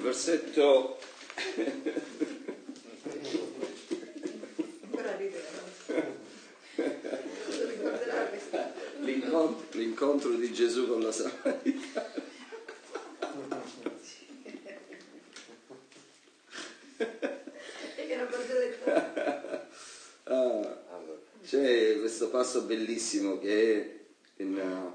versetto l'incontro di Gesù con la Samaritana. C'è questo passo bellissimo che è in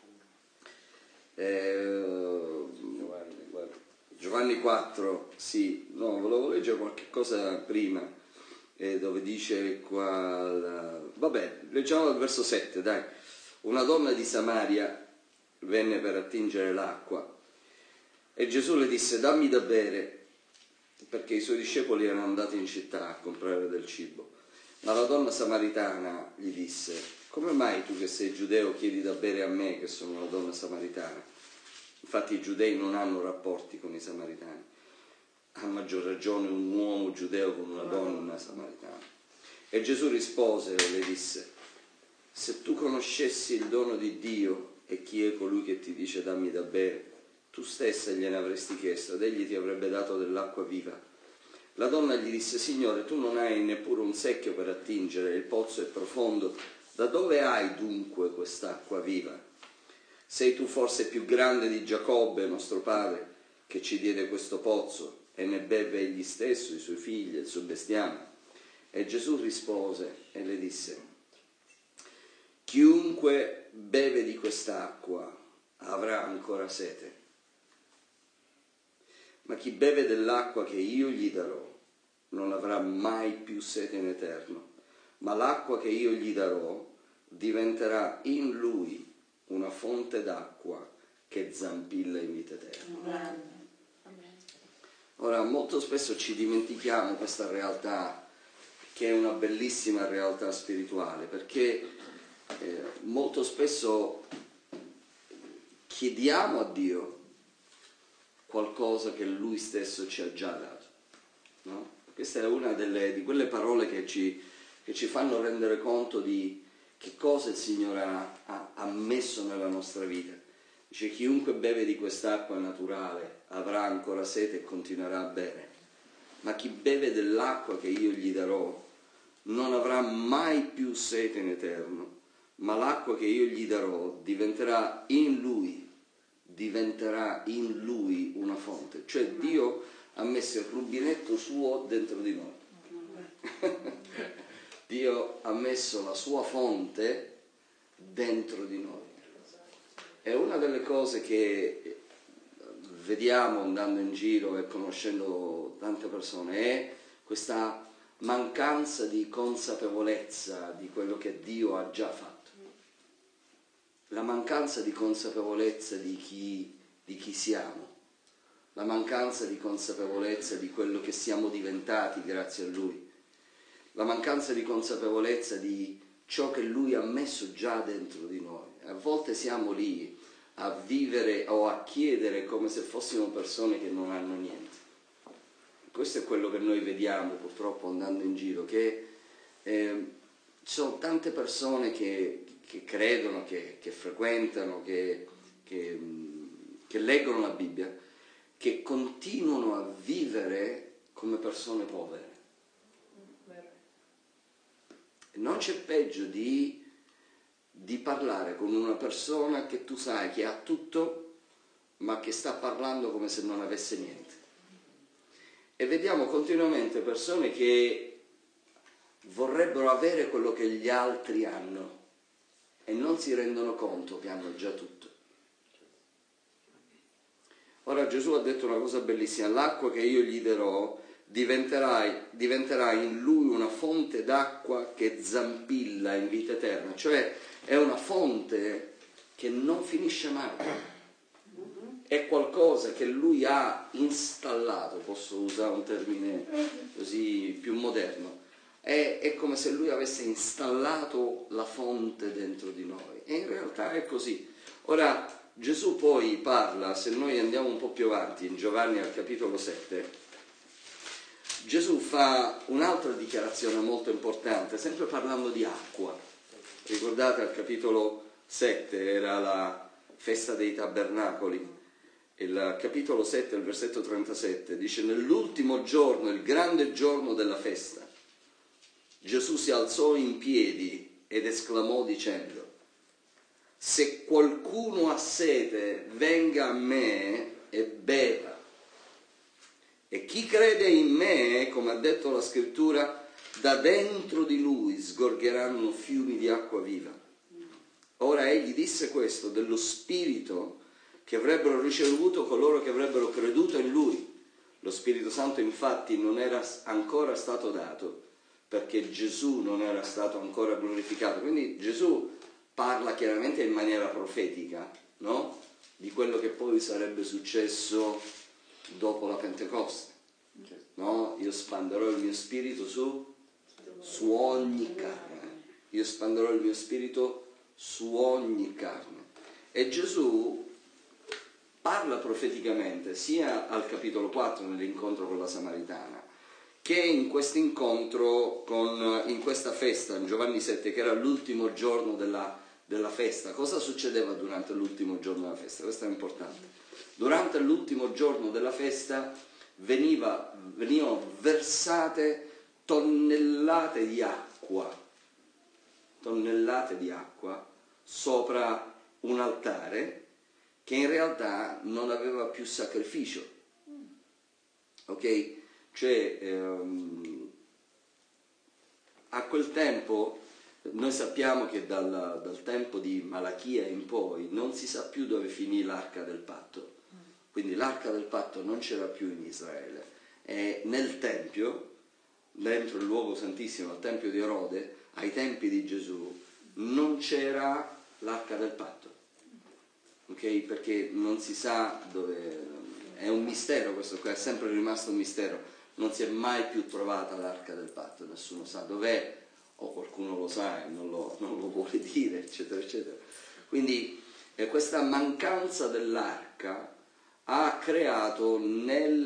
Giovanni 4, sì, no, volevo leggere qualche cosa prima, dove dice qua, vabbè, leggiamo dal verso 7, dai. Una donna di Samaria venne per attingere l'acqua e Gesù le disse: dammi da bere, perché i suoi discepoli erano andati in città a comprare del cibo. Ma la donna samaritana gli disse: come mai tu che sei giudeo chiedi da bere a me che sono una donna samaritana? Infatti i giudei non hanno rapporti con i samaritani, a maggior ragione un uomo giudeo con una donna samaritana. E Gesù rispose e le disse: se tu conoscessi il dono di Dio e chi è colui che ti dice dammi da bere, tu stessa gliene avresti chiesto ed egli ti avrebbe dato dell'acqua viva. La donna gli disse: Signore, tu non hai neppure un secchio per attingere, il pozzo è profondo, da dove hai dunque quest'acqua viva? Sei tu forse più grande di Giacobbe, nostro padre, che ci diede questo pozzo, e ne beve egli stesso, i suoi figli, il suo bestiame? E Gesù rispose e le disse: chiunque beve di quest'acqua avrà ancora sete, ma chi beve dell'acqua che io gli darò non avrà mai più sete in eterno, ma l'acqua che io gli darò diventerà in lui una fonte d'acqua che zampilla in vita eterna. Ora, molto spesso ci dimentichiamo questa realtà, che è una bellissima realtà spirituale, perché molto spesso chiediamo a Dio qualcosa che Lui stesso ci ha già dato, no? Questa è una di quelle parole che ci fanno rendere conto di che cosa il Signore ha messo nella nostra vita. Dice: chiunque beve di quest'acqua naturale avrà ancora sete e continuerà a bere, ma chi beve dell'acqua che io gli darò non avrà mai più sete in eterno, ma l'acqua che io gli darò diventerà in lui una fonte. Cioè Dio ha messo il rubinetto suo dentro di noi. Dio ha messo la sua fonte dentro di noi. È una delle cose che vediamo andando in giro e conoscendo tante persone, è questa mancanza di consapevolezza di quello che Dio ha già fatto. La mancanza di consapevolezza di chi siamo, la mancanza di consapevolezza di quello che siamo diventati grazie a Lui, la mancanza di consapevolezza di ciò che Lui ha messo già dentro di noi. A volte siamo lì a vivere o a chiedere come se fossimo persone che non hanno niente. Questo è quello che noi vediamo purtroppo andando in giro, che ci sono tante persone che credono, che frequentano, che leggono la Bibbia, che continuano a vivere come persone povere. Non c'è peggio di parlare con una persona che tu sai che ha tutto, ma che sta parlando come se non avesse niente. E vediamo continuamente persone che vorrebbero avere quello che gli altri hanno e non si rendono conto che hanno già tutto. Ora Gesù ha detto una cosa bellissima: l'acqua che io gli darò diventerà in lui una fonte d'acqua che zampilla in vita eterna, cioè è una fonte che non finisce mai, è qualcosa che lui ha installato, posso usare un termine così più moderno, è come se lui avesse installato la fonte dentro di noi, e in realtà è così. Ora Gesù poi parla, se noi andiamo un po' più avanti in Giovanni al capitolo 7, Gesù fa un'altra dichiarazione molto importante, sempre parlando di acqua. Ricordate, al capitolo 7 era la festa dei tabernacoli, il capitolo 7, il versetto 37, dice: nell'ultimo giorno, il grande giorno della festa, Gesù si alzò in piedi ed esclamò dicendo: se qualcuno ha sete, venga a me e beva. E chi crede in me, come ha detto la scrittura, da dentro di lui sgorgeranno fiumi di acqua viva. Ora egli disse questo dello Spirito che avrebbero ricevuto coloro che avrebbero creduto in lui. Lo Spirito Santo infatti non era ancora stato dato, perché Gesù non era stato ancora glorificato. Quindi Gesù parla chiaramente in maniera profetica, no? Di quello che poi sarebbe successo dopo la Pentecoste, no? Io spanderò il mio spirito su ogni carne. Io spanderò il mio spirito su ogni carne. E Gesù parla profeticamente sia al capitolo 4 nell'incontro con la Samaritana, che in questo incontro in questa festa, in Giovanni 7, che era l'ultimo giorno della festa. Cosa succedeva durante l'ultimo giorno della festa? Questo è importante. Durante l'ultimo giorno della festa venivano versate tonnellate di acqua sopra un altare che in realtà non aveva più sacrificio. Ok? Cioè, a quel tempo noi sappiamo che dal tempo di Malachia in poi non si sa più dove finì l'arca del patto. Quindi l'arca del patto non c'era più in Israele. E nel Tempio, dentro il luogo santissimo, al Tempio di Erode, ai tempi di Gesù, non c'era l'arca del patto. Ok? Perché non si sa dove... È un mistero questo qua, è sempre rimasto un mistero. Non si è mai più trovata l'arca del patto, nessuno sa dov'è, o qualcuno lo sa e non lo vuole dire, eccetera, eccetera. Quindi questa mancanza dell'arca ha creato nei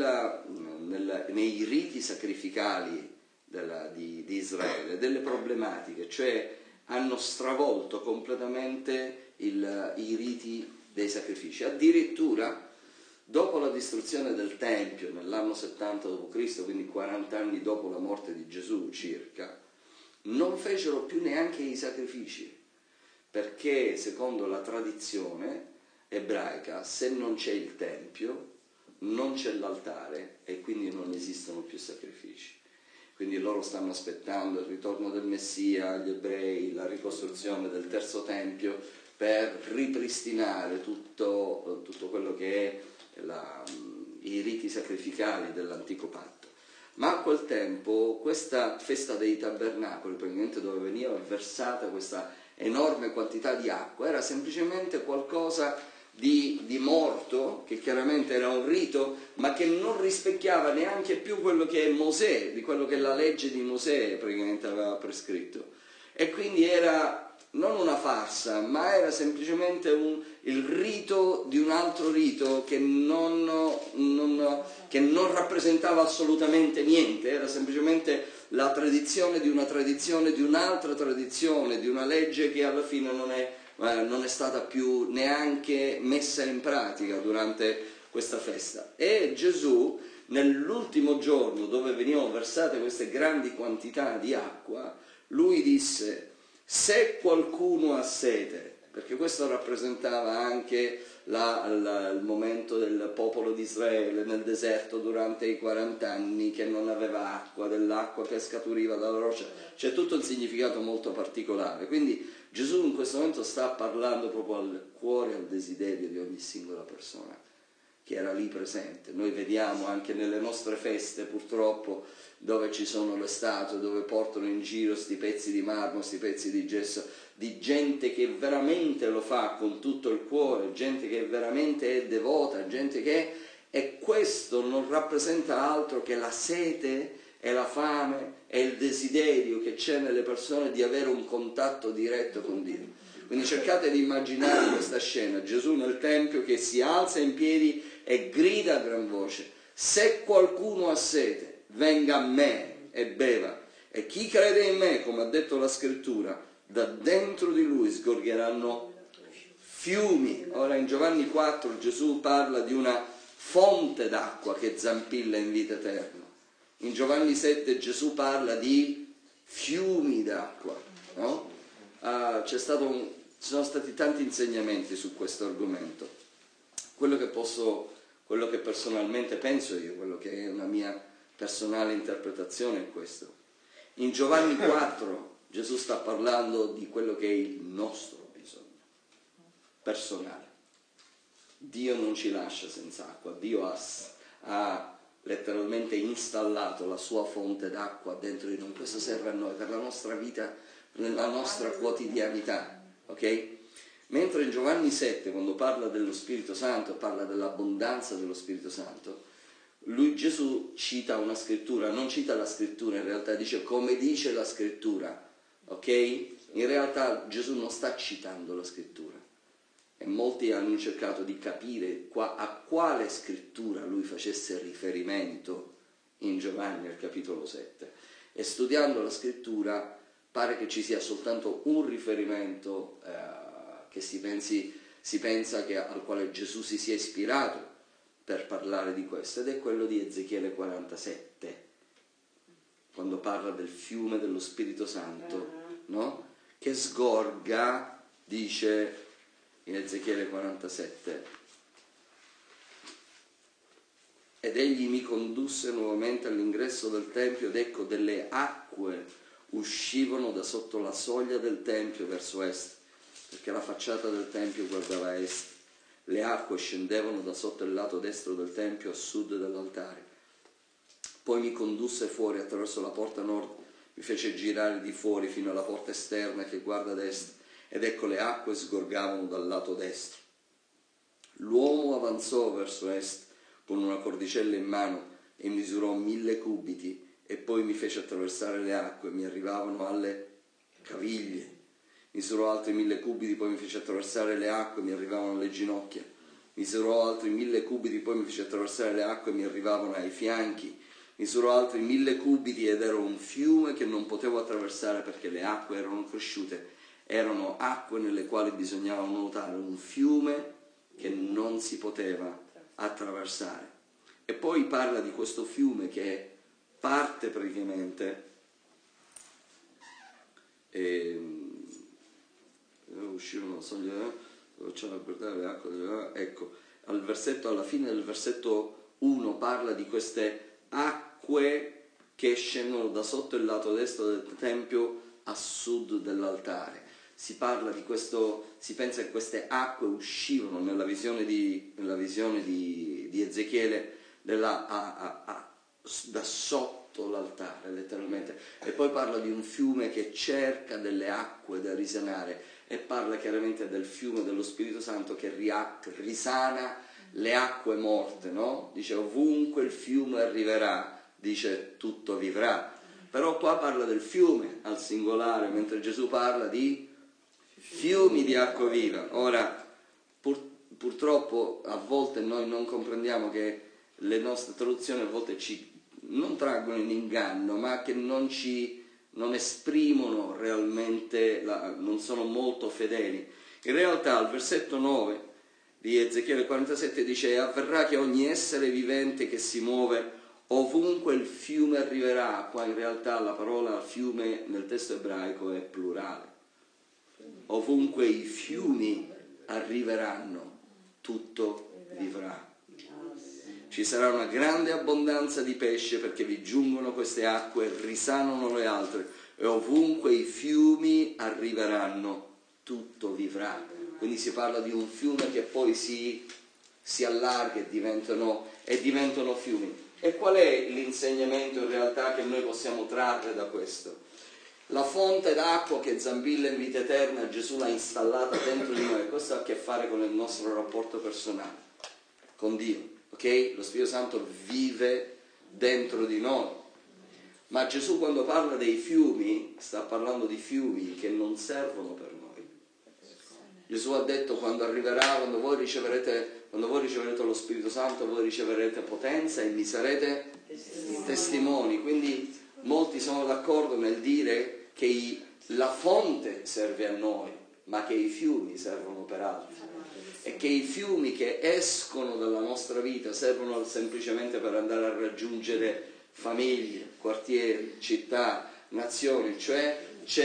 riti sacrificali di Israele delle problematiche, cioè hanno stravolto completamente i riti dei sacrifici. Addirittura dopo la distruzione del Tempio nell'anno 70 d.C., quindi 40 anni dopo la morte di Gesù circa, non fecero più neanche i sacrifici, perché secondo la tradizione ebraica, se non c'è il Tempio, non c'è l'altare e quindi non esistono più sacrifici. Quindi loro stanno aspettando il ritorno del Messia, gli ebrei, la ricostruzione del terzo Tempio per ripristinare tutto quello che è i riti sacrificali dell'antico patto. Ma a quel tempo questa festa dei tabernacoli, praticamente dove veniva versata questa enorme quantità di acqua, era semplicemente qualcosa di morto, che chiaramente era un rito, ma che non rispecchiava neanche più quello che è Mosè, di quello che la legge di Mosè praticamente aveva prescritto. E quindi era non una farsa, ma era semplicemente il rito di un altro rito che non rappresentava assolutamente niente, era semplicemente la tradizione di un'altra tradizione, di una legge che alla fine non è stata più neanche messa in pratica durante questa festa. E Gesù, nell'ultimo giorno dove venivano versate queste grandi quantità di acqua, lui disse: se qualcuno ha sete, perché questo rappresentava anche il momento del popolo di Israele nel deserto durante i 40 anni che non aveva acqua, dell'acqua che scaturiva dalla roccia, c'è tutto un significato molto particolare. Quindi Gesù in questo momento sta parlando proprio al cuore e al desiderio di ogni singola persona che era lì presente. Noi vediamo anche nelle nostre feste, purtroppo, dove ci sono le statue, dove portano in giro sti pezzi di marmo, sti pezzi di gesso, di gente che veramente lo fa con tutto il cuore, gente che veramente è devota, gente che e questo non rappresenta altro che la sete e la fame e il desiderio che c'è nelle persone di avere un contatto diretto con Dio. Quindi cercate di immaginare questa scena, Gesù nel Tempio che si alza in piedi e grida a gran voce: se qualcuno ha sete, venga a me e beva, e chi crede in me, come ha detto la scrittura, da dentro di lui sgorgeranno fiumi. Ora in Giovanni 4 Gesù parla di una fonte d'acqua che zampilla in vita eterna. In Giovanni 7 Gesù parla di fiumi d'acqua, no? Ci sono stati tanti insegnamenti su questo argomento. Quello che personalmente penso io, quello che è una mia personale interpretazione è questo. In Giovanni 4 Gesù sta parlando di quello che è il nostro bisogno personale. Dio non ci lascia senza acqua, Dio ha letteralmente installato la sua fonte d'acqua dentro di noi. Questo serve a noi per la nostra vita, nella nostra quotidianità, ok? Mentre in Giovanni 7, quando parla dello Spirito Santo, parla dell'abbondanza dello Spirito Santo, Gesù cita una scrittura, non cita la scrittura, in realtà dice come dice la scrittura, ok? In realtà Gesù non sta citando la scrittura. E molti hanno cercato di capire a quale scrittura lui facesse riferimento in Giovanni al capitolo 7. E studiando la scrittura pare che ci sia soltanto un riferimento che si pensa al quale Gesù si sia ispirato per parlare di questo, ed è quello di Ezechiele 47, quando parla del fiume dello Spirito Santo, no? Che sgorga, dice in Ezechiele 47, ed egli mi condusse nuovamente all'ingresso del Tempio, ed ecco delle acque uscivano da sotto la soglia del Tempio verso est, perché la facciata del Tempio guardava a est. Le acque scendevano da sotto il lato destro del Tempio a sud dell'altare. Poi mi condusse fuori attraverso la porta nord, mi fece girare di fuori fino alla porta esterna che guarda ad est, ed ecco le acque sgorgavano dal lato destro. L'uomo avanzò verso est con una cordicella in mano e misurò 1000 cubiti, e poi mi fece attraversare le acque, mi arrivavano alle caviglie. Misurò altri 1000 cubiti, poi mi fece attraversare le acque, mi arrivavano alle ginocchia. Misurò altri 1000 cubiti, poi mi fece attraversare le acque, mi arrivavano ai fianchi. Misurò altri 1000 cubiti ed ero un fiume che non potevo attraversare perché le acque erano cresciute. Erano acque nelle quali bisognava nuotare, un fiume che non si poteva attraversare. E poi parla di questo fiume che parte praticamente uscivano la soglia, facciamo guardare le acque, ecco, alla fine del versetto 1 parla di queste acque che scendono da sotto il lato destro del Tempio a sud dell'altare. Si parla di questo, si pensa che queste acque uscivano nella visione di Ezechiele da sotto l'altare, letteralmente. E poi parla di un fiume che cerca delle acque da risanare, e parla chiaramente del fiume dello Spirito Santo che risana le acque morte, no? Dice ovunque il fiume arriverà, dice tutto vivrà. Però qua parla del fiume al singolare, mentre Gesù parla di fiumi di acqua viva. Ora, purtroppo a volte noi non comprendiamo che le nostre traduzioni a volte ci non traggono in inganno, ma che non esprimono realmente, non sono molto fedeli. In realtà al versetto 9 di Ezechiele 47 dice: avverrà che ogni essere vivente che si muove ovunque il fiume arriverà. Qua in realtà la parola fiume nel testo ebraico è plurale. Ovunque i fiumi arriveranno, tutto vivrà. Ci sarà una grande abbondanza di pesce perché vi giungono queste acque, risanano le altre, e ovunque i fiumi arriveranno, tutto vivrà. Quindi si parla di un fiume che poi si allarga e diventano fiumi. E qual è l'insegnamento in realtà che noi possiamo trarre da questo? La fonte d'acqua che zampilla in vita eterna, Gesù l'ha installata dentro di noi. Questo ha a che fare con il nostro rapporto personale con Dio, ok? Lo Spirito Santo vive dentro di noi. Ma Gesù quando parla dei fiumi, sta parlando di fiumi che non servono per noi. Gesù ha detto quando voi riceverete lo Spirito Santo, voi riceverete potenza e mi sarete testimoni. Quindi molti sono d'accordo nel dire che la fonte serve a noi, ma che i fiumi servono per altri e che i fiumi che escono dalla nostra vita servono semplicemente per andare a raggiungere famiglie, quartieri, città, nazioni, cioè c'è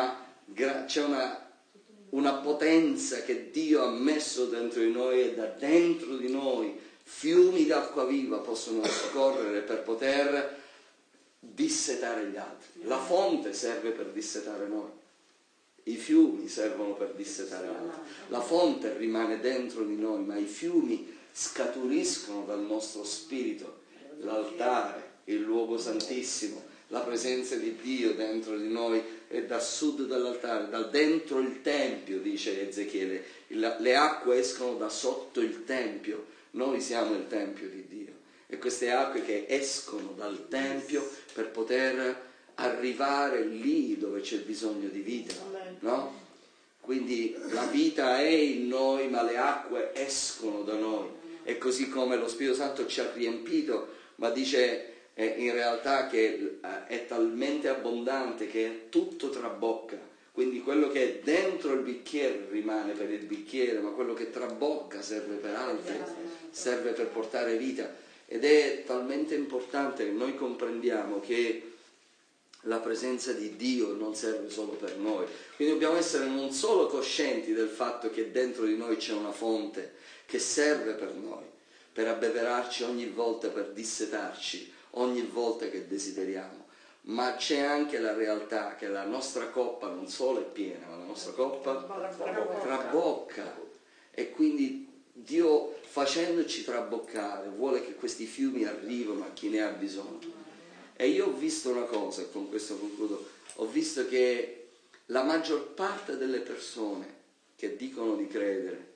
una potenza che Dio ha messo dentro di noi e da dentro di noi fiumi d'acqua viva possono scorrere per poter dissetare gli altri. La fonte serve per dissetare noi, i fiumi servono per dissetare altri. La fonte rimane dentro di noi, ma i fiumi scaturiscono dal nostro spirito, l'altare, il luogo santissimo, la presenza di Dio dentro di noi e da sud dall'altare, da dentro il tempio, dice Ezechiele, le acque escono da sotto il tempio, noi siamo il tempio di Dio e queste acque che escono dal tempio per poter arrivare lì dove c'è bisogno di vita, no? Quindi la vita è in noi, ma le acque escono da noi. E così come lo Spirito Santo ci ha riempito, ma dice in realtà che è talmente abbondante che tutto trabocca. Quindi quello che è dentro il bicchiere rimane per il bicchiere, ma quello che trabocca serve per altri, serve per portare vita. Ed è talmente importante che noi comprendiamo che la presenza di Dio non serve solo per noi. Quindi dobbiamo essere non solo coscienti del fatto che dentro di noi c'è una fonte che serve per noi, per abbeverarci ogni volta, per dissetarci ogni volta che desideriamo, ma c'è anche la realtà che la nostra coppa non solo è piena, ma la nostra coppa trabocca. E quindi Dio, facendoci traboccare, vuole che questi fiumi arrivino a chi ne ha bisogno. E io ho visto una cosa, e con questo concludo, ho visto che la maggior parte delle persone che dicono di credere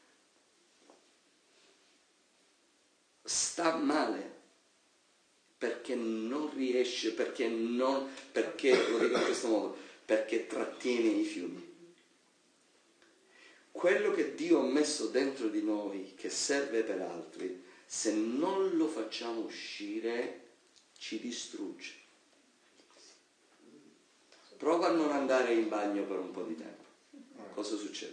sta male perché non riesce, perché lo dico in questo modo, perché trattiene i fiumi. Quello che Dio ha messo dentro di noi, che serve per altri, se non lo facciamo uscire, ci distrugge. Prova a non andare in bagno per un po' di tempo. Cosa succede?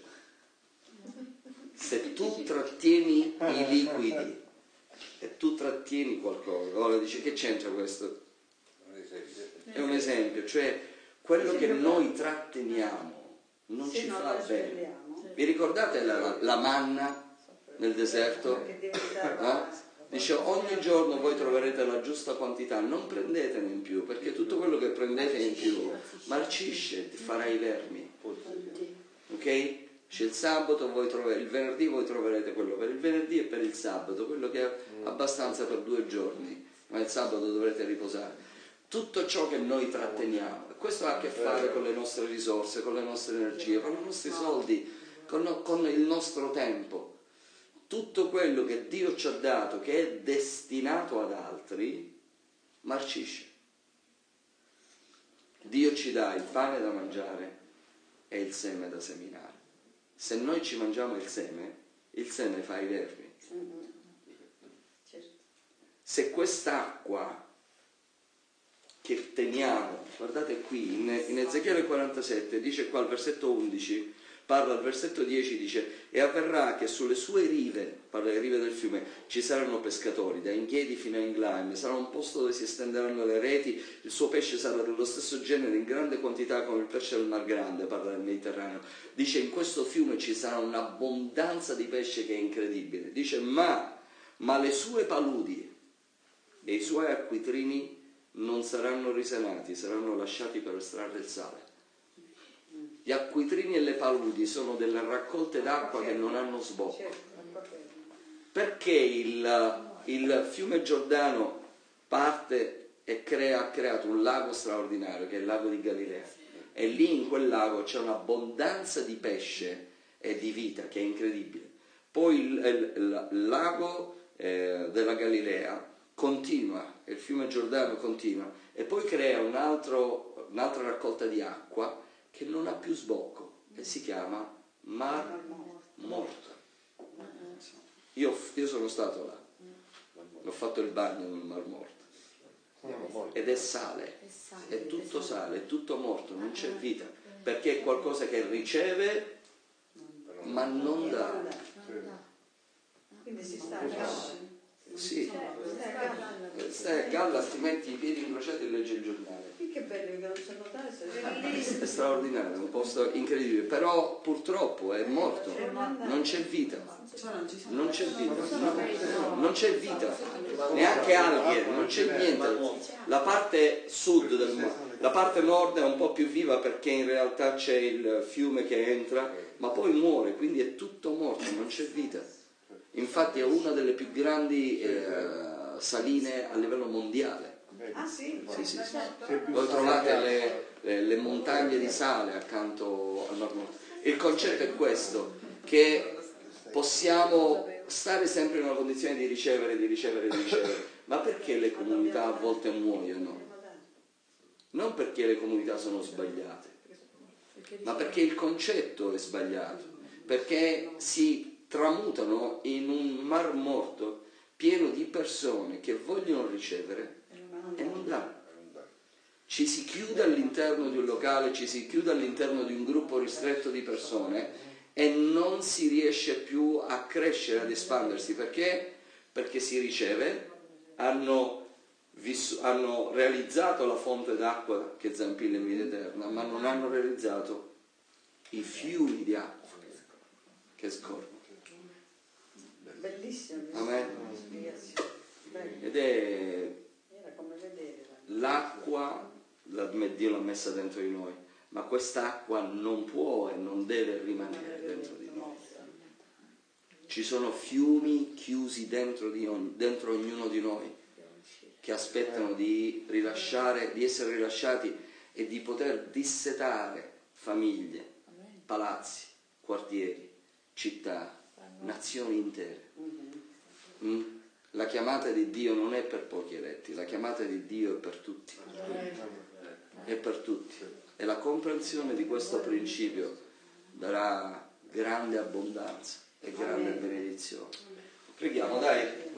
Se tu trattieni i liquidi e tu trattieni qualcosa, ora dici che c'entra questo? È un esempio, cioè quello che noi tratteniamo non ci fa bene. Vi ricordate la manna nel deserto? No? Dice ogni giorno voi troverete la giusta quantità, non prendetene in più, perché tutto quello che prendete in più marcisce, ti farà i vermi. Ok? C'è il sabato, il venerdì voi troverete quello per il venerdì e per il sabato, quello che è abbastanza per 2 giorni, ma il sabato dovrete riposare. Tutto ciò che noi tratteniamo, questo ha a che fare con le nostre risorse, con le nostre energie, con i nostri soldi, con il nostro tempo. Tutto quello che Dio ci ha dato, che è destinato ad altri, marcisce. Dio ci dà il pane da mangiare e il seme da seminare. Se noi ci mangiamo il seme fa i vermi. Se quest'acqua che teniamo, guardate qui, in Ezechiele 47, dice qua al versetto 11, parla al versetto 10, dice: e avverrà che sulle sue rive, parla delle rive del fiume, ci saranno pescatori, da Engedi fino a Englaim, sarà un posto dove si estenderanno le reti, il suo pesce sarà dello stesso genere in grande quantità come il pesce del Mar Grande, parla del Mediterraneo. Dice in questo fiume ci sarà un'abbondanza di pesce che è incredibile. Dice ma le sue paludi e i suoi acquitrini non saranno risanati, saranno lasciati per estrarre il sale. Gli acquitrini e le paludi sono delle raccolte d'acqua che non hanno sbocco. Perché il fiume Giordano parte e ha creato un lago straordinario che è il lago di Galilea. E lì in quel lago c'è un'abbondanza di pesce e di vita che è incredibile. Poi il lago della Galilea continua, il fiume Giordano continua e poi crea un'altra raccolta di acqua che non ha più sbocco e si chiama Mar Morto. Io sono stato là, ho fatto il bagno nel Mar Morto ed è sale, è tutto sale, è tutto morto, non c'è vita, perché è qualcosa che riceve ma non dà. Quindi si sta a galla. Sì, stai a galla, altrimenti i piedi incrociati e leggi il giornale. Che bello che non so notare, È straordinario, è un posto incredibile, però purtroppo è morto, non c'è vita, non c'è vita, non c'è vita, neanche alghe, non c'è niente. La parte sud la parte nord è un po' più viva perché in realtà c'è il fiume che entra, ma poi muore, quindi è tutto morto, non c'è vita. Infatti è una delle più grandi saline a livello mondiale. Ah sì? Sì, sì, sì. Voi trovate le montagne di sale accanto al nord. Il concetto è questo, che possiamo stare sempre in una condizione di ricevere, ma perché le comunità a volte muoiono? Non perché le comunità sono sbagliate, ma perché il concetto è sbagliato, perché si tramutano in un mar morto pieno di persone che vogliono ricevere e non danno. Ci si chiude all'interno di un locale, ci si chiude all'interno di un gruppo ristretto di persone e non si riesce più a crescere, ad espandersi. Perché? Perché si riceve, hanno realizzato la fonte d'acqua che zampilla in vita eterna, ma non hanno realizzato i fiumi di acqua che scorrono. Bellissimo. Amen. Ed è l'acqua, Dio l'ha messa dentro di noi, ma quest'acqua non può e non deve rimanere dentro di noi. Ci sono fiumi chiusi dentro ognuno di noi che aspettano di essere rilasciati e di poter dissetare famiglie, palazzi, quartieri, città, nazioni intere. La chiamata di Dio non è per pochi eletti, la chiamata di Dio è per tutti. È per tutti. E la comprensione di questo principio darà grande abbondanza e grande benedizione. Preghiamo, dai.